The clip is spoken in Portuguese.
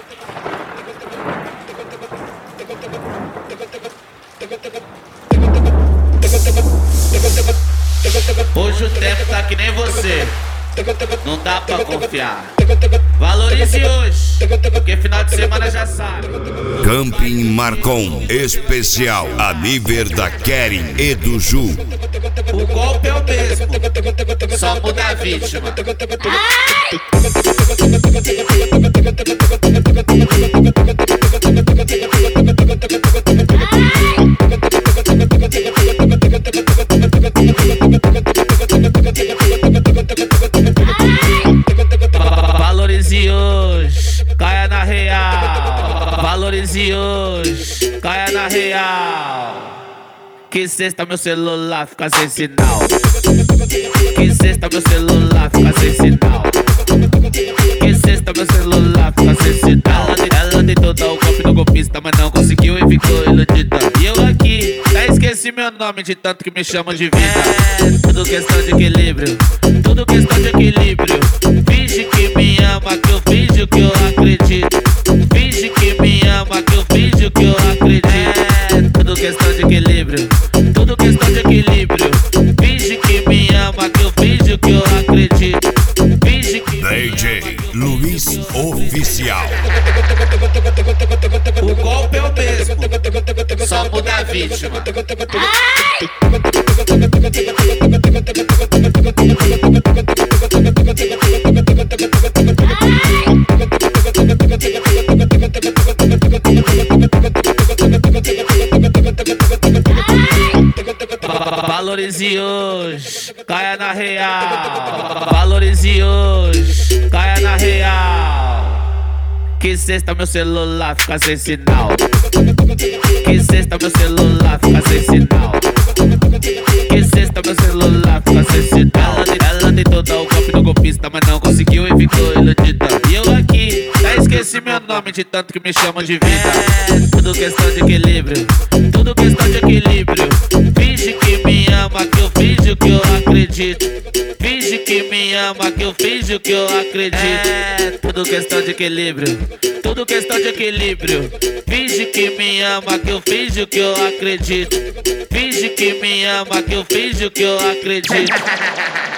Hoje o tempo tá que nem você, não dá pra confiar. Valorize hoje, porque final de semana já sabe. Camping Marcon especial a nível da Keren e do Ju. O golpe é o mesmo, só muda a vítima. Valorize hoje, caia na real. Valorize hoje, caia na real. Que sexta meu celular fica sem sinal. Que sexta meu celular fica sem sinal. Que sexta meu celular fica sem sinal. Ela tentou dar o golpe no golpista, mas não conseguiu e ficou iludida. E eu aqui, já esqueci meu nome de tanto que me chamam de vida. Tudo questão de equilíbrio, tudo questão de equilíbrio. Finge que me ama, que eu finjo que eu acredito. Finge que me ama, que eu finjo que eu acredito. Tudo questão de equilíbrio, tudo questão de equilíbrio. Finge que me ama, que eu finjo que eu acredito. Finge que DJ Luiz Oficial. o golpe é o mesmo, só muda a vítima. Valorize hoje, caia na real. Valorize hoje, caia na real. Que sexta meu celular fica sem sinal. Que sexta meu celular fica sem sinal. Que sexta meu celular fica sem sinal. Ela tentou dar o golpe no golpista, mas não conseguiu e ficou iludida. E eu aqui, já esqueci meu nome de tanto que me chamam de vida. Tudo questão de equilíbrio, tudo questão de equilíbrio. Finge que me ama, que eu finjo que eu acredito. Finge que me ama, que eu finjo que eu acredito. Tudo questão de equilíbrio, tudo questão de equilíbrio. Finge que me ama, que eu finjo que eu acredito. Finge que me ama, que eu finjo que eu acredito.